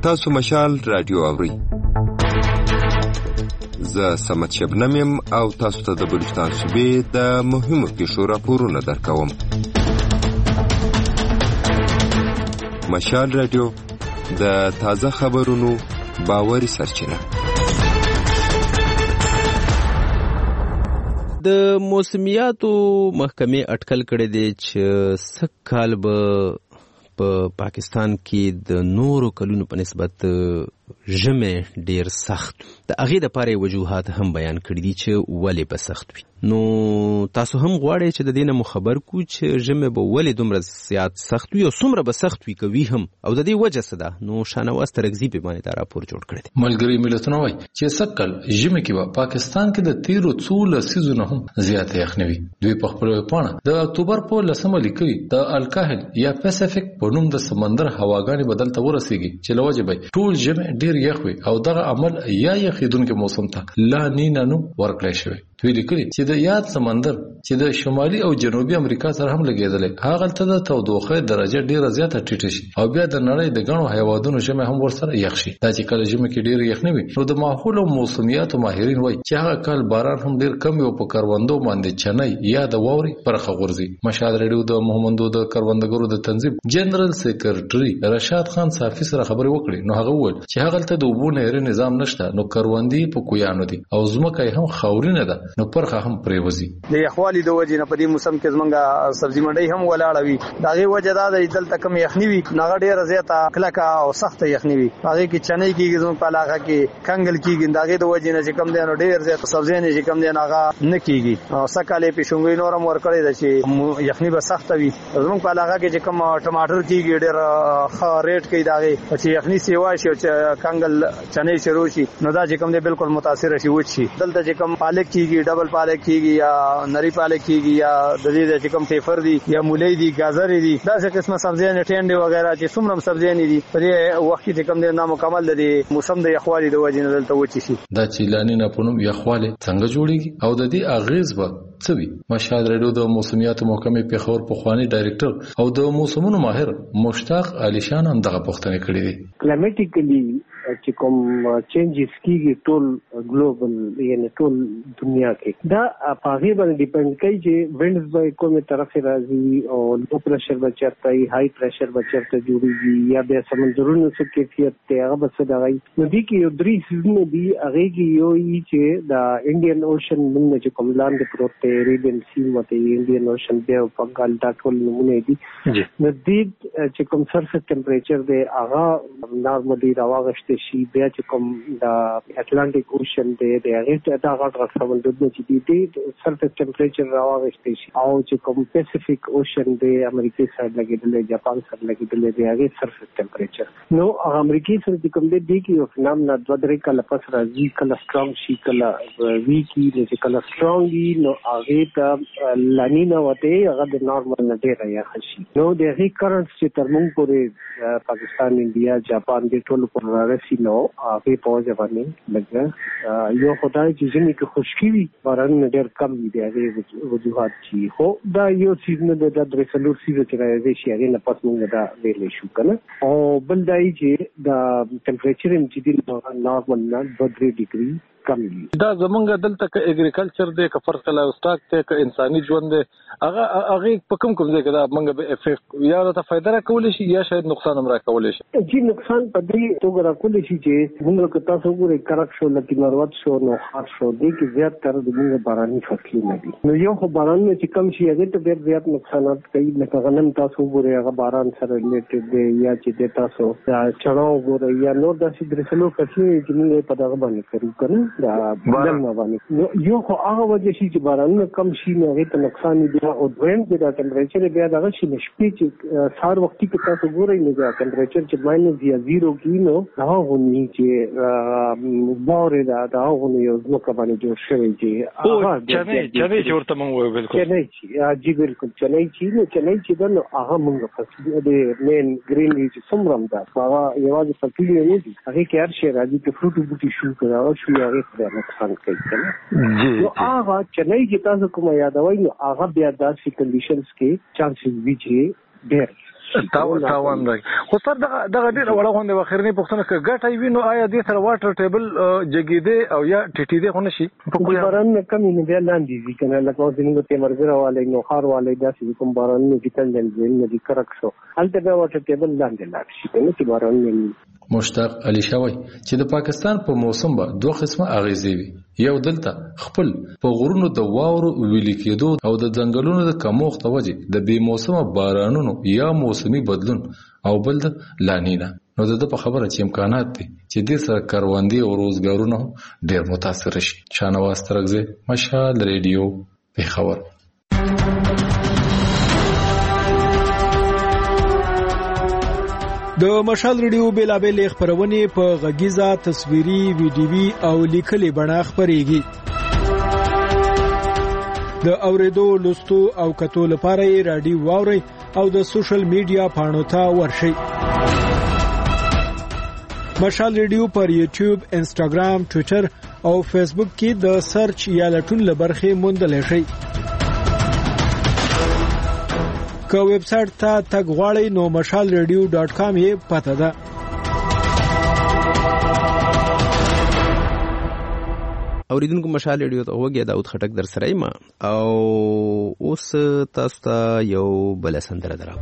تاسو مشال رادیو اورئ. زه سمت شبنم یم او تاسو ته د بلوچستان صوبې د مهمو پیښو راپورونه درکوم. مشال رادیو د تازه خبرونو باوري سرچینه. د موسمیاتو محکمې اټکل کړی دی چې سږ کال به په پاکستان کې د نورو کلونو په نسبت ژمی ډیر سخت. د هغې دپاره وجوهات هم بیان کړي دي چې ولې به سخت وي. نو تاسو هم غواړئ چې د دې نه مو خبر کړو چې ژمی به ولې دومره زیات سخت وي او څومره به سخت وي کوي هم او د دې وجه څه ده. نو شاهنواز ترکزي په باندې دا راپور جوړ کړی دی. ملګري ملتونه وایي چې سږ کال ژمی کې به پاکستان کې د تیرو څو لسیزونو هم زیاته یخني وي. دوی په خپل ویبپاڼه د اکتوبر په 10مه لیکلي د الکاهل یا پیسفیک په نوم د سمندر هواګانې بدل ته ورسیږي چې لوجه به ټول ژمی ډیر یخ وي او دغه عمل یا یخیدونکو موسم ته لا نینا نو ورکړی شوی. دوی لیکلي چې د یاد سمندر چې د شمالي او جنوبي امریکا سره هم لګیدل هغه ته د تودوخه درجه ډیره زیاته ټیټه شي او بیا د نړۍ د غنو هیوادونو ژمی هم ورسره یخ شي. دا چې کله ژمی کې ډیر یخ نه وي نو د ماحول او موسمیاتو ماهرین وایي چې هغه کال باران هم ډیر کم او په کروندو باندې چنای یا د ووري پرخه غورځي. مشال رادیو د محمدو د کروندګرو د تنظیم جنرال سیکریټري رشاد خان صافي سره خبرې وکړي. نو هغه وویل چې هغه ته د وبو نهر نظام نشته نو کروندې په کویانو دي او زمکه هم خاورینه ده نو پرخه هم پریوزي. د یخوالي د وجې نه په دې موسم کې زمونږه سبزی منډي هم ولاړه وي. دغه وجه دا د دلته کم یخني وي نغه ډیره زیاته کلکه او سخته یخني وي. هغه کې چنای کېږي زموږ په علاقه کې کنګل کېږي. دغه د وجې نه چې کم دی نو ډیر زیاته سبزی نه چې کم دی هغه نه کېږي. سکهاله پښونګي نورم ورکړی د چې یخني به سخته وي. زموږ په علاقه کې چې کم ټماټر کېږي ډیر ښه ریټ کوي. دغه چې یخني سیوا شي او کنګل چنای شروع شي نو دا چې کم دی بالکل متاثر شي وچ شي. دلته چې کم پالک کېږي ډبل پالک کېږي یا نری پالک کېږي یا د دې چې کم ټیفر دي یا مولې دي ګازرې دي دا څه قسمه سبزیان ټینډې وغیرہ چې څومره سبزیان دي په دې وخت کې کم دي نامکمل دي موسم د یخوالي د وجې نه دلته وچی شي. دا چې لانی نه پونم یخواله څنګه جوړیږي او د دې اغیز به څه وي. مشال رادیو د موسمیاتو محکمې پیښور پخوانی ډایریکټر او د موسمونو ماهر مشتاق علي شان هم دغه پوښتنه کړې دي. کلایمټیکلی چې کوم چینجز کیږي ټول ګلوبل یعنی ټول دنیا کې دا په هغه باندې ډیپند کوي چې وینډز به کومه طرف راځي او لو پرشر به چیرته های پرشر به چیرته جوړیږي یا به سمندرونو څخه کیفیت ته هغه به څه دی. نو دي کې یو درې سیزونه دي هغه کې یو چې د انډین اوشن موږ چې کوم لاندې پروت دی ریډین سی مته انډین اوشن دی او بنگال دا ټول نمونه دي. نو دې چې کوم سرفیس ټمپریچر دی هغه نارمالي راوغشته شي. بیا چې کوم د اټلانټیک اوشن دی د هغه دا غټ سمندرونه چې دي سرفیس ټمپریچر راوغشته شي او چې کوم پیسفیک اوشن دی امریکای سره لګیدل جاپان سره لګیدل دی هغه سرفیس ټمپریچر. نو امریکای سره چې کوم دی کې یو فنامنا د درې کله پس راځي کله سترونګ شي کله ویکی چې کله سترونګ نو هغه ته لانینا وته هغه د نارمل نه دی راځي شي. نو د هغه کرنټ چې تر موږ پورې پاکستان انډیا جاپان د ټولو پر راځي نو هغه په ځواني لګا یو خدای چې ځینې کې خشکی وي باران ډېر کم دي هغه وجوهات چې خو دا یو سیزن د درسلور سیزن چې راځي شي هغه نه پس موږ دا ویلې شو کنه. او بل دای چې د ټمپریچر چې دی نارمل نه 2 ډیګري کم دي. دا زمونږ دلته ک اګریکلچر دی ک فرض کله استاد ته ک انساني ژوند دی هغه په کوم ځای کې دا موږ به افیکټ یا ته فائدہ راکول شي یا شاید نقصان هم راکول شي. چې نقصان په دې توګه راکول شي چې موږ که تاسو ګورئ کرک شو لکه نوروت شو نو خاص شو دي کې زیات تر د موږ باراني فصلونه دي. نو یو خو باران چې کم شي هغه ته ډېر زیات نقصانات کوي. لکه غنم تاسو ګورئ هغه باران سره ریلیټډ دی یا چې تاسو چړاو ګورئ یا نور داسې درسلو فصلونه چې موږ په دغه باندې کوي کنه دا باران باندې. نو یو خو هغه وجه شي چې باران کم شي نو هغه ته نقصان دي او دویم چې دا ټمپریچر بیا دغه شي نشپې چې سار وخت کې تاسو ګورئ نو دا ټمپریچر چې ماینس یا 0 کې نو هغه غونی چې باره دا غونی یو ځکه باندې جوړ شوی چې هغه چنای چې ورته مونږ وایو بالکل چنای چې اجي بالکل چنای چې دا نو هغه مونږ فصل د مین گرینری چې څومره ده هغه یوازې فصل نه دي هغه کې هر شي راځي چې فروټ بوټي شو کړه شو هغه نقصان کوي کنه. نو هغه چنای چې تاسو کوم یادوي نو هغه بیا داسې کنډیشنز کې چانسز وی چې ډېر تاوان دی. خو سر دغه ډېر وړه غونډه واخرنی پښتنه ک ګټای وینو آیا دې سره واټر ټیبل جګیدې او یا ټټیدې خو نشي په باران کمی نه بیا لاندې دي کنه لکه زموږ ته مرګره والے نو خار والے داسې کوم باران نه دي کله نه دي کرک شو هلته بیا واټر ټیبل لاندې لاړ شي نو چې باران نه. مشتاق علي شاوی چې د پاکستان په موسم به دوه قسمه اغیزې وي، یو دلته خپل په غرونو د واورو ویلي کېدو او د ځنګلونو د کمښت وجې د بې موسمه بارانونو یا موسمي بدلون او بل د لانینا. نو د په خبره چې امکانات دي چې دې سره کاروندي او روزګارونه ډېر متاثر شي. شانواز ترغزه، مشال ریډیو، پیښور. د مشال ریډیو بیلابېل خبرونه په غږیزه، تصویري، ویډیوي او لیکلي بڼه خبريږي. د اوریدو، لوستو او کتو لپاره یې رادیو واوري او د سوشل میډیا پاڼو ته ورشئ. مشال ریډیو پر یوټیوب، انسټاګرام، ټوئیټر او فیسبوک کې د سرچ یا لټون لبرخه موندلی شئ. که ویب سټ ته تګ غواړئ نو mashalradio.com یې پته ده. اوریدونکو مشال ریډیو ته وګیا داود خټک در سره یم او اوس تاسو ته یو بل سندره درو.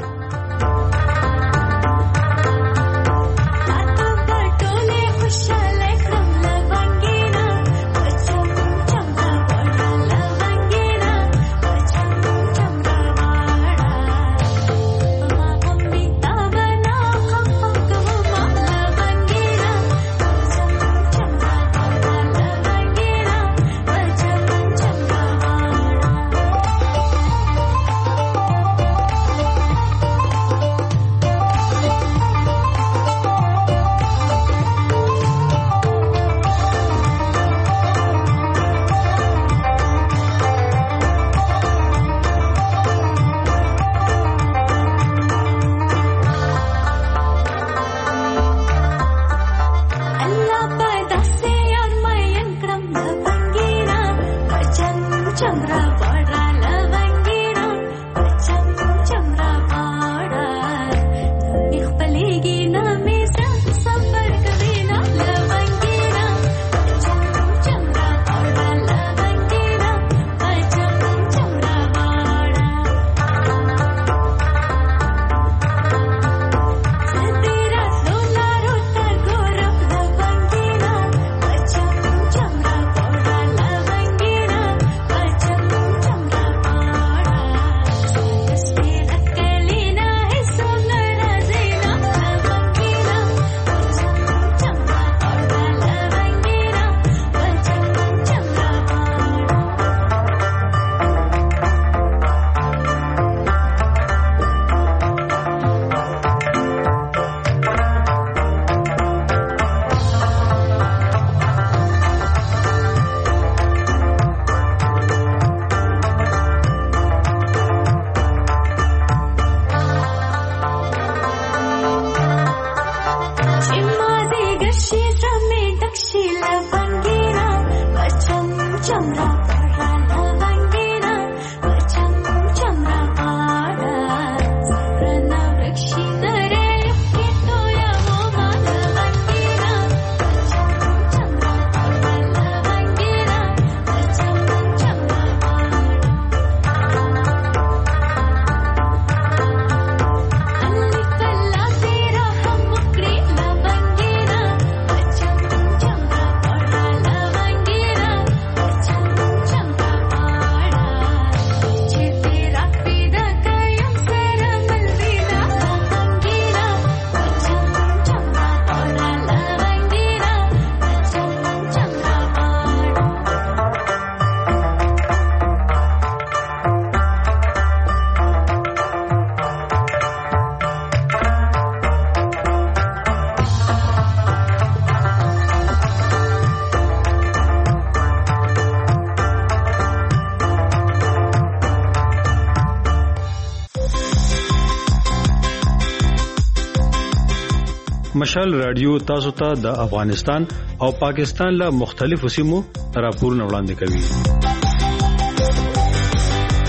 مشال رادیو تاسو ته د افغانستان او پاکستان له مختلفو سیمو راپورونه وړاندې کوي.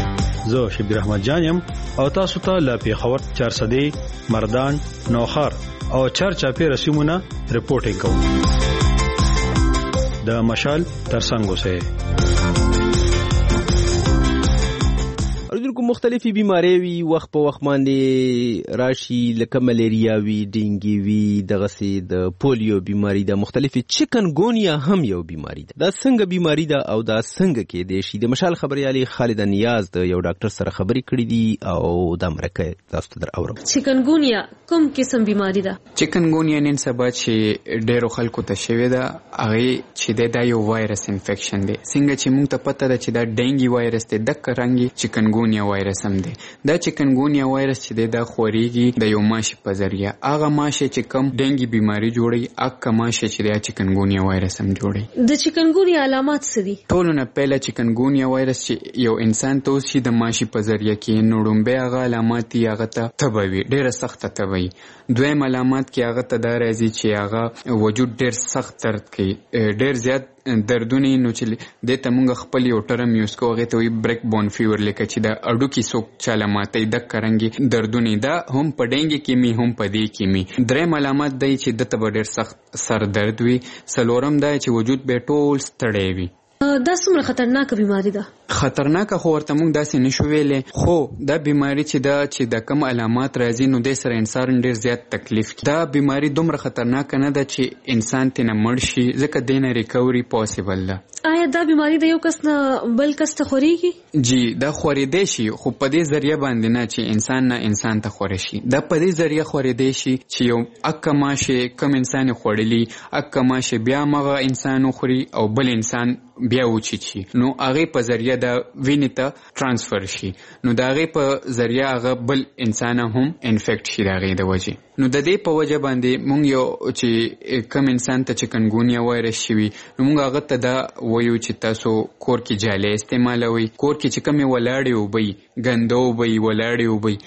زه شبیر احمد جانم او تاسو ته لا پیښور 400 مردان نوخار او چرچاپی رسیمونه رپورټینګ کوم د مشال ترڅنګ اوسه. اردو مختلفي بیماری وي وخت په وخت باندې راشي لکه ملیریا وي ډینګي وي دغه سي د پولیو بیماری د مختلفي چکن گونیا هم یو بیماری ده. دا څنګه بیماری ده او دا څنګه کې د شي د مشال خبريالي خالد نیاز د یو ډاکټر سره خبري کړې دي او د امریکا تاسو ته اورم. چکن گونیا کوم قسم بیماری ده؟ چکن گونیا نن سبا چې ډېرو خلکو ته شوی ده هغه چې د یو وایرس انفیکشن دی. څنګه چې موږ ته پته ده چې دا ډینګي وایرس دی د کرانګي چکن گونیا وایرس هم دی. دا چکن گونیا وایرس چې دی دا خوريږي د یو ماشي په ذریعہ. هغه ماشي چې کم ډینګي بیماری جوړي اګه ماشي چې د چکن گونیا وایرس هم جوړي. د چکن گونیا علامات څه دي؟ ټولونه پهله چکن گونیا وایرس چې یو انسان ته وشي د ماشي په ذریعہ کې نوړمبه هغه علامات یې هغه ته تبوي ډیره سخت تبوي. دویم علامات کې هغه ته دا راځي چې هغه وجود ډیر سخت درد کوي ډیر زیات دردونه نو چې د تمنګ خپل یو ټرم یوز کوي ته وي بریک بون فیور لکه چې دا اډو کې څوک چاله ماتې د کرنګي دردونه دا هم پډینګي کې می هم پدې کې می. دریم علامات دی چې د تب ډیر سخت سر درد وي. سلورم دی چې وجود به ټول ستړی وي. دا څومره خطرناک بیماری ده؟ خطرناک خو ورته موږ داسې نشو ویلې خو دا بیماری چې د کم علامات راځي نو د سره انسان ډیر زیات تکلیف کی. دا بیماری دومره خطرناک نه ده چې انسان ته نه مړ شي ځکه دینه ریکوري پوسیبل ده. آیا دا بیماری د یو کس نه بل کس ته خوريږي؟ جی دا خورېدې شي خو په دې ذریعہ باندې نه چې انسان نه انسان ته خوري شي. دا په دې ذریعہ خورېدې شي چې یو اکه ماشه کم انسان خورلی اکه ماشه بیا مغه انسان خوري او بل انسان بیا وچی شي نو هغه په ذریعہ دا وینې ته ترانسفر شي نو دا هغه په ذریعہ هغه بل انسان هم انفیکټ شي دا هغه د وجه. نو د دې په وجه باندې مونږ یو چې کم انسان ته چکن گونیا وایرس شوی نو مونږ هغه ته دا وایو چې تاسو کور کې جاله استعمالوي. کور کې چې کم ولاړی وبي غندو وبي ولاړی وبي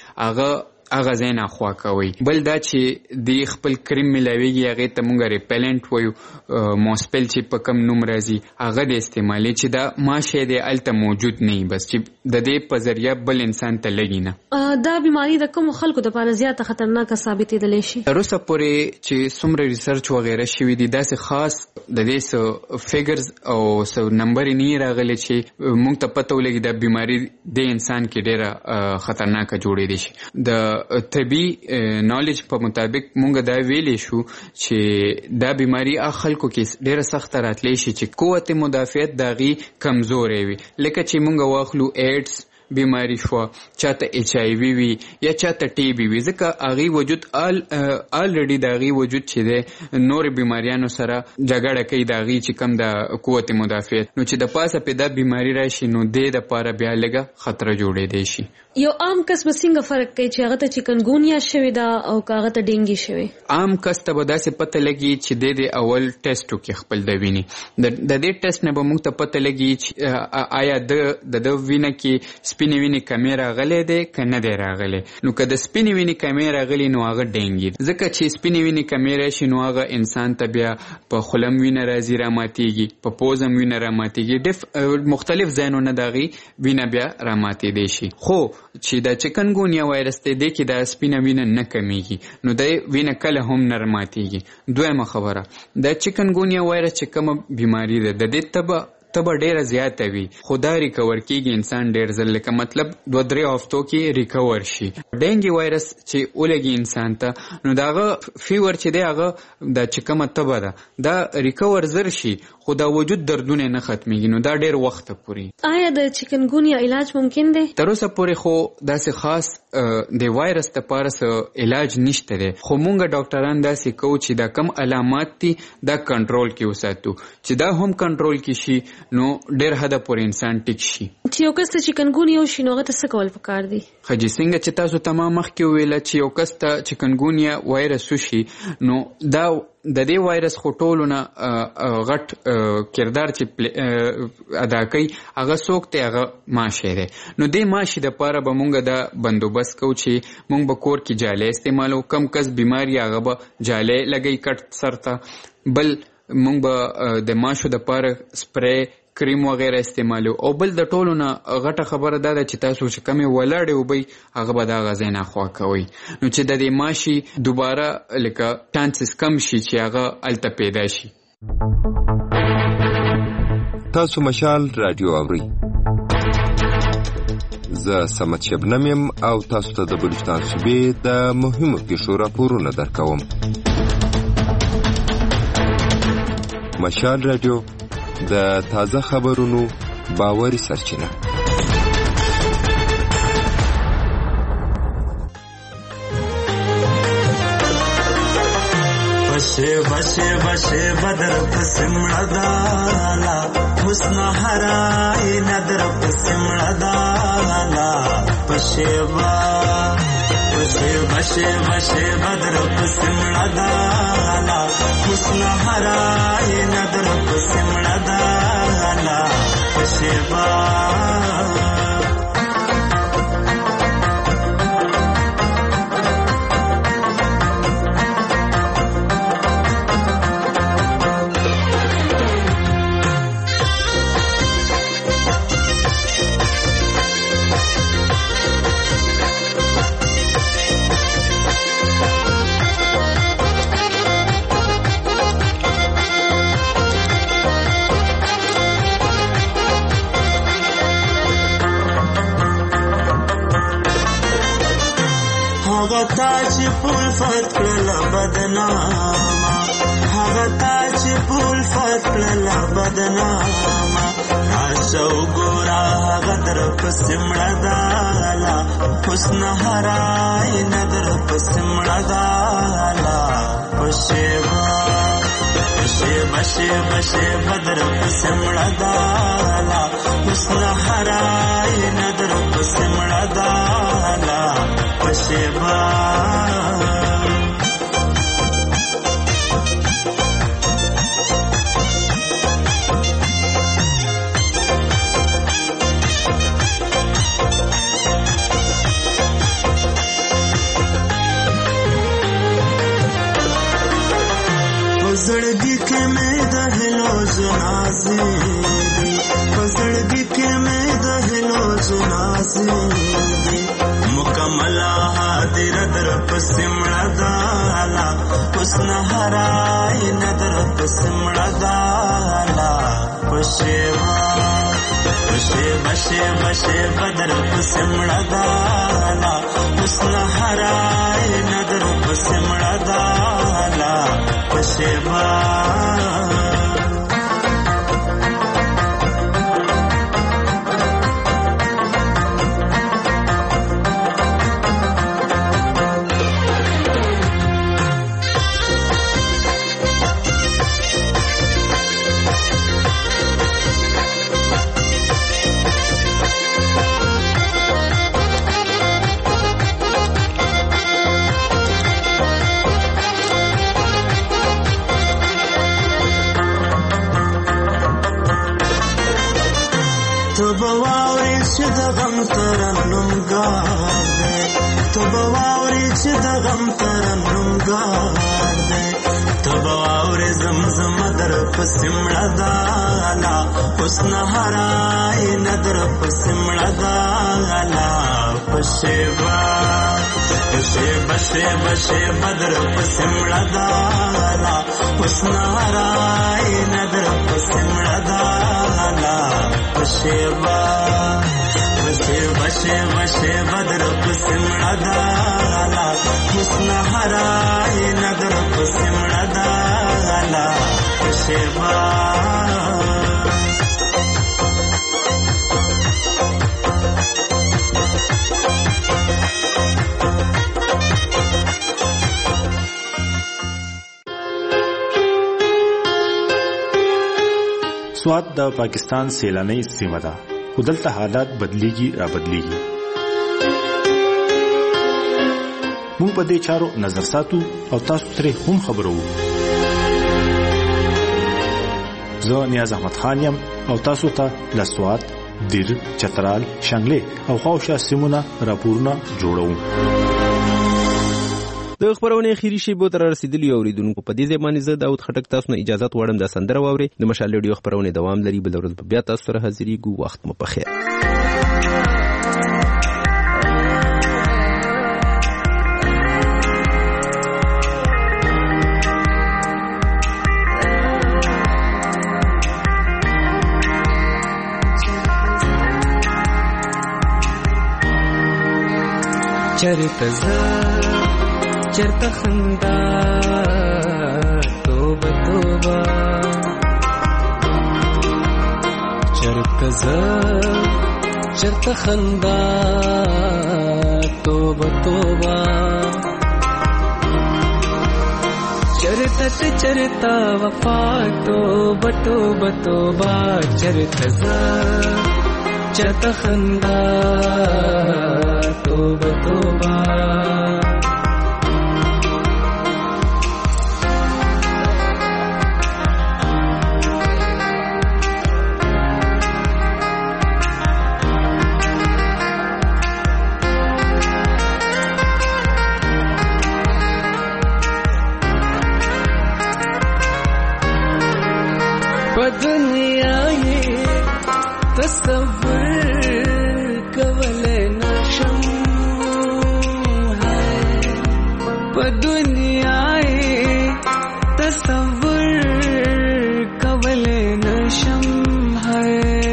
هغه زینا خوا کوي. بل دا چې د خپل کریم ملاویږي هغه ته مونږ ریپلنٹ وایو موسپل چې په کم نوم راځي هغه د استعمالي چې دا ماشه د الته موجود نه بس چې د دې په ذریعہ بل انسان ته لګي نه. دا بیماری د کوم خلکو د لپاره زیاته خطرناک ثابتېدل شي؟ تر اوسه پورې چې څومره ریسرچ وغیرہ شوی دي داسې خاص د دې سو فیګرز او سو نمبر نه راغلي چې مونږ ته پته ولګي دا بیماری د انسان کې ډیره خطرناک جوړې دي شي. د طبي نالج په مطابق مونږ دا ویلې شو چې دا بیماری خلکو کې ډیره سخت راتلی شي چې قوت مدافعت داغي کمزورې وي لکه چې مونږ واخلو ایډز بیماری شو چاته ایچ آی وی وی یا چاته ټی بی وی ځکه اغي وجود الریډي داغي وجود چې د نور بیماریانو سره جګړه کوي داغي چې کم د قوت مدافعت نو چې د پاسه په دا بیماری راشي نو د لپاره بیا لګه خطر جوړې دی شي. یو عام کس به څنګه فرق کوي چې هغه ته چکن گونیا شوی دا او هغه ته ډینګي شوی؟ عام کس ته به داسې پته لګي چې د اول ټیسټ وکړي خپل د وینې د دې ټیسټ نه به موږ ته پته لګي چې آیا د وینې کې سپینې وینې کمې راغلې ده که نه دی راغلې. نو که د سپینې وینې کمې راغلې نو هغه ډینګي ځکه چې سپینې وینې کمې راشي نو هغه انسان ته بیا په خلم وینه راځي راماتېږي په پوزم وینه راماتېږي مختلف ځایونو د هغې وینه بیا راماتېدی شي. خو چې د چکن گونیا وایرس دی کې د سپینه وینه نه کمیږي نو د وینه کله هم نه راماتېږي. دویمه خبره د چکن گونیا وایرس چې کومه بیماری ده د دې تبه ډیره زیاته وي خو دا ریکور کیږي انسان ډیر ځل لکه مطلب 2-3 هفتو کې ریکور شي. ډینګي وایرس چې ولګي انسان ته نو داغه فیور چې دی هغه د چکمه تبه ده دا ریکور زر شي خو دا وجود دردونه نه ختميږي نو دا ډیر وخت پوري. آیا د چکن گونیا علاج ممکن دی؟ تر اوسه پورې خو داسې خاص د وایرس لپاره علاج نشته دی خو مونږ ډاکټران داسې کوو چې دا کم علامات دي دا کنټرول کې وساتو چې دا هم کنټرول کې شي نو ډیر حد پورې انسان ټیک شي. چې یو کس ته چکن گونیا وشي نو هغه ته څه کول پکار دي؟ خجی څنګه چې تاسو تمام مخکې ویل چې یو کس ته چکن گونیا وایرس وشي نو دا د دې وایرس خټولونه غټ کردار چې ادا کوي هغه څوک ته هغه ماشه ده نو دې ماشه د پاره به مونږ د بندوبست کو چې مونږ به کور کې جاله استعمالو کم کس بیماری هغه به جاله لګي کټ سرته بل مونږ به د ماشو د پاره سپری کریم وغیره استعمالو. او بل د ټولو نه غټه خبره دا ده چې تاسو چې کمې ولاړې اوبئ هغه به دغه ځای نه خوا کوئ، نو چې د دې ماشي دوباره لکه چانسز کم شي چې هغه هلته پیدا شي. تاسو مشال رادیو اورئ. زه سمت شبنم یم او تاسو ته د بلوچستان صوبې د مهمو پیښو راپورونه درکوم. مشال رادیو د تازه خبرونو باوري سرچینه. بشه بشه بشه بدر پسمړه دالا حسن هرای ندر پسمړه دالا بشه بشه بشه بشه بدر پسمړه دالا حسن هرای ندر پسمړه دالا بشه چې پول فت کړل بدنامه هغه تا چې پول فت کړل بدنامه راځو ګورا هغه در پسې مړه دالا حسن هرای ندر پسې مړه دالا پښېوا بشه بشه بشه بدر پسې مړه دالا حسن هرای ندر پسې مړه دالا پښېوا زړګي کې مې د هلو جنازې دي زړګي کې مې د هلو جنازې دي مکمل حاضر در پسې مړه دالا حسن هرای ندر پسې مړه دالا پښېوا بشه بشه بشه بدر پسې مړه دالا حسن هرای ندر پسې مړه دالا پښېوا چې د غم ترنم ګار دی ته به واورې چې د غم ترنم ګار دی ته به واورې زمزمه در پسې مړه دالا حسن هرای ندر پسې مړه دالا پښېوا بشه بشه بشه بدر پسې مړه دالا حسن هرای ندر پسې مړه دالا پښېوا بشه بشه بشه بدر پسې مړه دالا حسن هرای ندر پسې مړه دالا پښېوا سوات د پاکستان سیلاني سیمه ده خو دلته حالات بدلیږي را بدلیږي. موږ په دې چارو نظر ساتو او تاسو ترې هم خبرو. زه نیاز احمد خان یم او تاسو ته له سوات، دیر، چترال، شانګلې او خواوشا سیمونه راپورونه جوړوم. د خبرونه خيري شی به تر رسیدلی اوریدونکو په دې ځمانه زه داود خټک تاسو نه اجازه وړم د سندره واوري د مشال ریډیو خبرونه دوام لري بل ورځ بیا تاسو سره حاضرې ګو وخت مو په خیر चरता खंदा तोबा तोबा चरता खंदा तोबा तोबा चरता वफा तोबा तोबा तोबा चरता खंदा तोबा तोबा दुनिया ये तस्वीर कवल नशम है दुनिया ये तस्वीर कवल नशम है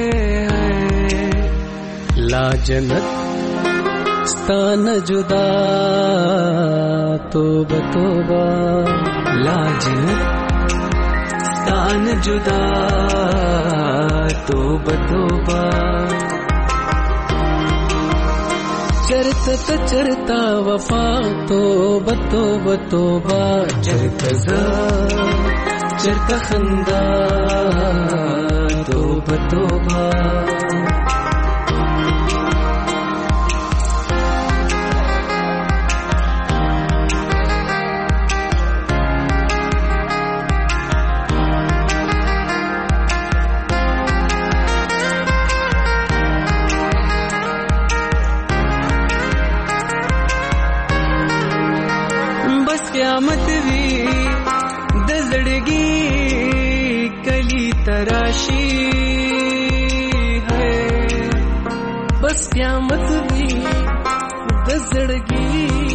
लाजनत स्तान जुदा तोबा तोबा लाजनत तान जुदा तोबा तोबा चरता वफा तोबा तोबा तोबा चरता खंदा तोबा तोबा قیامت وی د زړګي کلی تراشی ہے بس قیامت وی د زړګي